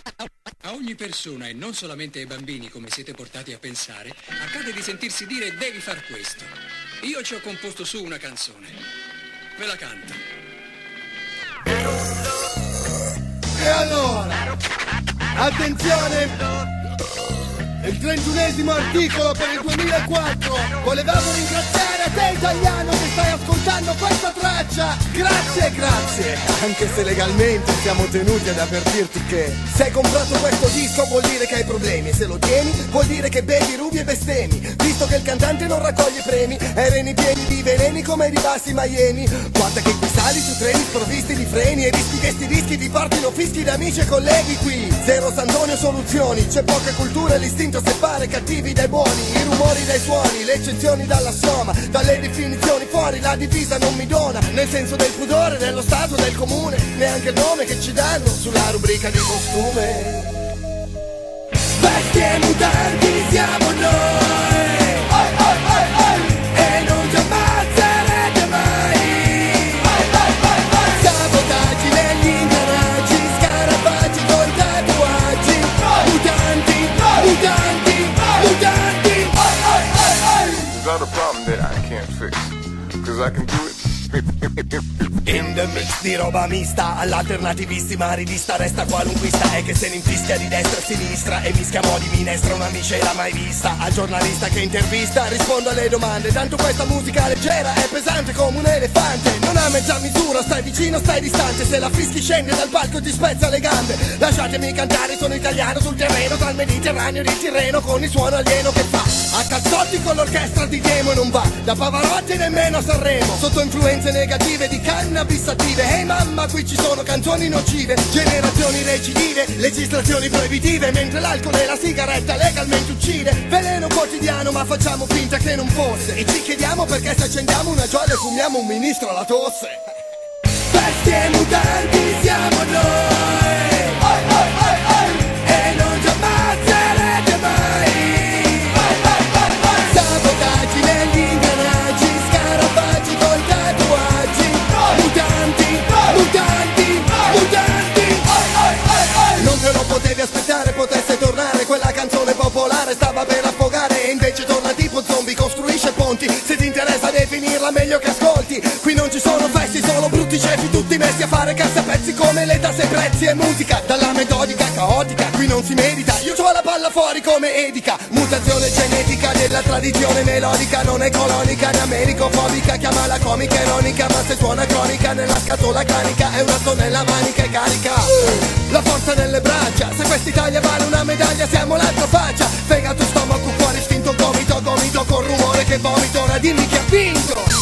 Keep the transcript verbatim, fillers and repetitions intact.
A ogni persona, e non solamente ai bambini come siete portati a pensare, accade di sentirsi dire devi far questo. Io ci ho composto su una canzone. Ve la canto. E allora, attenzione! Il trentunesimo articolo per il duemilaquattro. Volevamo ringraziare te italiano che stai ascoltando questa traccia. Grazie, grazie. Anche se legalmente siamo tenuti ad avvertirti che se hai comprato questo disco vuol dire che hai problemi. Se lo tieni vuol dire che bevi, rubi e bestemi. Visto che il cantante non raccoglie premi, ereni pieni di veleni come di bassi Miami. Guarda che qui sali su treni sprovvisti di freni e rischi che sti dischi ti portino fischi da amici e colleghi qui. Zero Sant'Antonio soluzioni, c'è poca cultura e l'istinto separa cattivi dai buoni, i rumori dai suoni, le eccezioni dalla soma, dalle definizioni fuori la divisa non mi dona, nel senso del pudore, dello stato, del comune, neanche il nome che ci danno sulla rubrica di costume. Bestie mutanti siamo noi, oi, oi, oi, oi. E non ci ammazzerete mai, oi, oi, oi, oi. Sabotaggi negli ingranaggi, scarafaggi con tatuaggi, mutanti, mutanti, mutanti, oi, oi, oi, oi. There's not a problem that I can't fix, cause I can do it. In the mix di roba mista, all'alternativissima rivista resta qualunquista e che se ne infischia di destra e sinistra e mischia modi minestra una miscela mai vista. Al giornalista che intervista rispondo alle domande, tanto questa musica leggera è pesante come un elefante. Non ha mezza misura, stai vicino, stai distante, se la fischi scende dal palco ti spezza le gambe. Lasciatemi cantare, sono italiano sul terreno, tra il Mediterraneo e il Tirreno, con il suono alieno che fa a calzotti con l'orchestra di Demo e non va da Pavarotti nemmeno a Sanremo, sotto influenze negative di cannabis attive. Ehi hey mamma, qui ci sono canzoni nocive, generazioni recidive, legislazioni proibitive, mentre l'alcol e la sigaretta legalmente uccide. Veleno quotidiano ma facciamo finta che non fosse, e ci chiediamo perché se accendiamo una gioia e fumiamo un ministro alla tosse. Bestie mutanti siamo noi, oi, oi, oi, oi. E non ci ammazzerete mai, oi, oi, oi, oi. Sabotaggi negli ingranaggi, scarafaggi col tatuaggi, mutanti, mutanti, mutanti, oi, oi, oi, oi. Non te lo potevi aspettare potesse tornare, quella canzone popolare stava per affogare e invece torna tipo zombie, costruisce ponti. Se ti interessa definirla meglio che ascolti, qui non ci sono festi, solo brutti cefi tutti messi a fare cassapezzi come le tasse e prezzi e musica dalla metodica caotica, qui non si medita, io c'ho la palla fuori come Edica. Mutazione genetica della tradizione melodica, non è colonica né americofobica, chiamala comica ironica, ma se suona cronica nella scatola cranica è una tonnella manica e carica. La forza nelle braccia, se quest'Italia vale una medaglia siamo l'altra faccia. Fegato, stomaco, cuore, istinto, gomito, gomito con rumore che vomito, ora dimmi chi ha vinto.